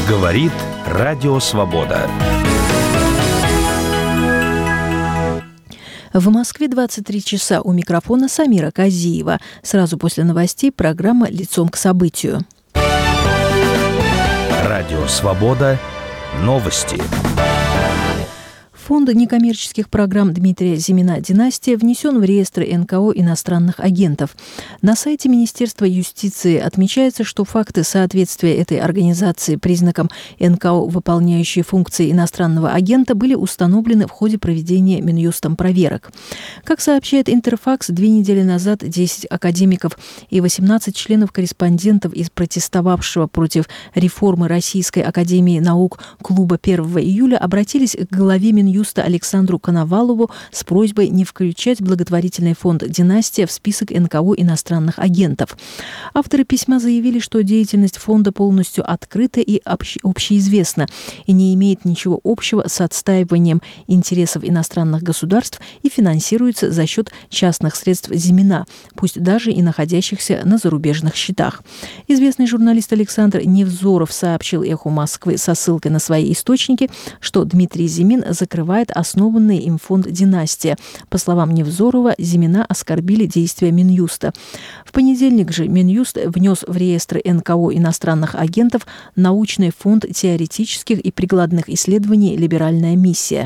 Говорит Радио Свобода. В Москве 23 часа. У микрофона Самира Казиева. Сразу после новостей программа «Лицом к событию». Радио Свобода. Новости. Фонд некоммерческих программ Дмитрия Зимина «Династия» внесен в реестр НКО иностранных агентов. На сайте Министерства юстиции отмечается, что факты соответствия этой организации признакам НКО, выполняющие функции иностранного агента, были установлены в ходе проведения Минюстом проверок. Как сообщает Интерфакс, 2 недели назад 10 академиков и 18 членов-корреспондентов из протестовавшего против реформы Российской академии наук клуба 1 июля обратились к главе Минюста Александру Коновалову с просьбой не включать благотворительный фонд «Династия» в список НКО иностранных агентов. Авторы письма заявили, что деятельность фонда полностью открыта и общеизвестна и не имеет ничего общего с отстаиванием интересов иностранных государств и финансируется за счет частных средств Зимина, пусть даже и находящихся на зарубежных счетах. Известный журналист Александр Невзоров сообщил «Эху Москвы» со ссылкой на свои источники, что Дмитрий Зимин закрывает основанный им фонд «Династия». По словам Невзорова, Зимина оскорбили действия Минюста. В понедельник же Минюст внес в реестр НКО иностранных агентов научный фонд теоретических и прикладных исследований «Либеральная миссия».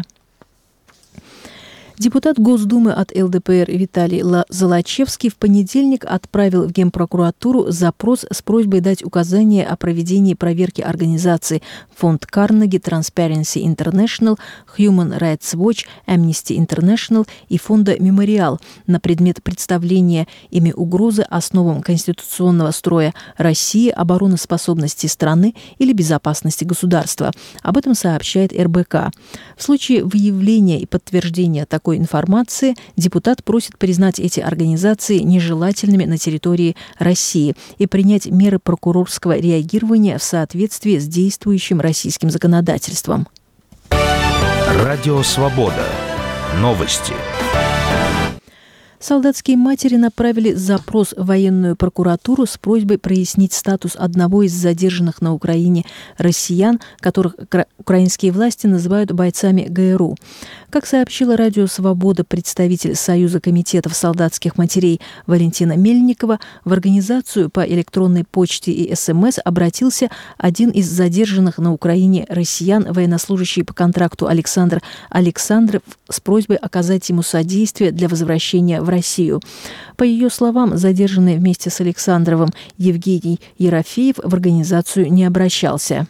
Депутат Госдумы от ЛДПР Виталий Золочевский в понедельник отправил в Генпрокуратуру запрос с просьбой дать указания о проведении проверки организаций Фонд Карнеги, Transparency International, Human Rights Watch, Amnesty International и Фонда Мемориал на предмет представления ими угрозы основам конституционного строя России, обороноспособности страны или безопасности государства. Об этом сообщает РБК. В случае выявления и подтверждения такой информации депутат просит признать эти организации нежелательными на территории России и принять меры прокурорского реагирования в соответствии с действующим российским законодательством. Радио Свобода. Новости. Солдатские матери направили запрос в военную прокуратуру с просьбой прояснить статус одного из задержанных на Украине россиян, которых украинские власти называют бойцами ГРУ. Как сообщила Радио Свобода представитель Союза комитетов солдатских матерей Валентина Мельникова, в организацию по электронной почте и СМС обратился один из задержанных на Украине россиян, военнослужащий по контракту Александр Александров, с просьбой оказать ему содействие для возвращения в Россию. По ее словам, задержанный вместе с Александровым Евгений Ерофеев в организацию не обращался.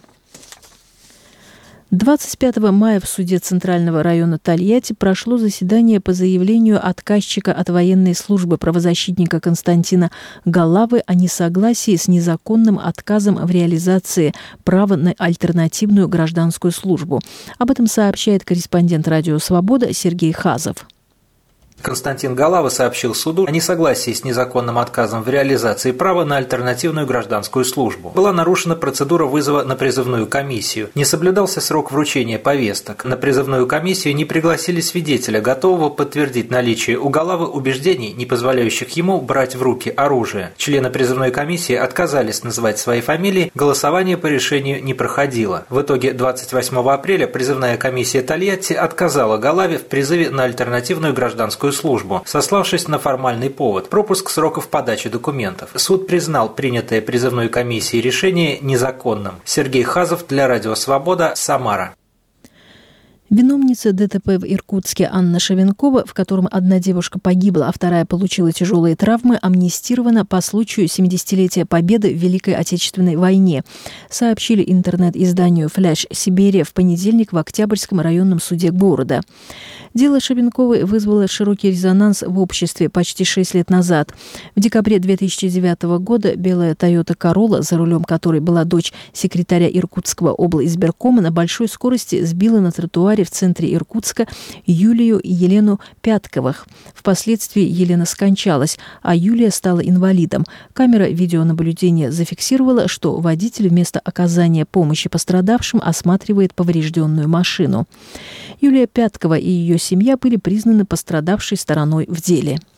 25 мая в суде Центрального района Тольятти прошло заседание по заявлению отказчика от военной службы правозащитника Константина Галавы о несогласии с незаконным отказом в реализации права на альтернативную гражданскую службу. Об этом сообщает корреспондент Радио Свобода Сергей Хазов. Константин Галава сообщил суду о несогласии с незаконным отказом в реализации права на альтернативную гражданскую службу. Была нарушена процедура вызова на призывную комиссию. Не соблюдался срок вручения повесток. На призывную комиссию не пригласили свидетеля, готового подтвердить наличие у Галавы убеждений, не позволяющих ему брать в руки оружие. Члены призывной комиссии отказались называть свои фамилии, голосование по решению не проходило. В итоге 28 апреля призывная комиссия Тольятти отказала Галаве в призыве на альтернативную гражданскую службу, сославшись на формальный повод – пропуск сроков подачи документов. Суд признал принятое призывной комиссией решение незаконным. Сергей Хазов для Радио Свобода, Самара. Виновница ДТП в Иркутске Анна Шевенкова, в котором одна девушка погибла, а вторая получила тяжелые травмы, амнистирована по случаю 70-летия Победы в Великой Отечественной войне, сообщили интернет-изданию «Фляш Сибирия» в понедельник в Октябрьском районном суде города. Дело Шевенковой вызвало широкий резонанс в обществе почти 6 лет назад. В декабре 2009 года белая Toyota Corolla, за рулем которой была дочь секретаря Иркутского облизбиркома, на большой скорости сбила на тротуаре в центре Иркутска Юлию и Елену Пятковых. Впоследствии Елена скончалась, а Юлия стала инвалидом. Камера видеонаблюдения зафиксировала, что водитель вместо оказания помощи пострадавшим осматривает поврежденную машину. Юлия Пяткова и ее семья были признаны пострадавшей стороной в деле.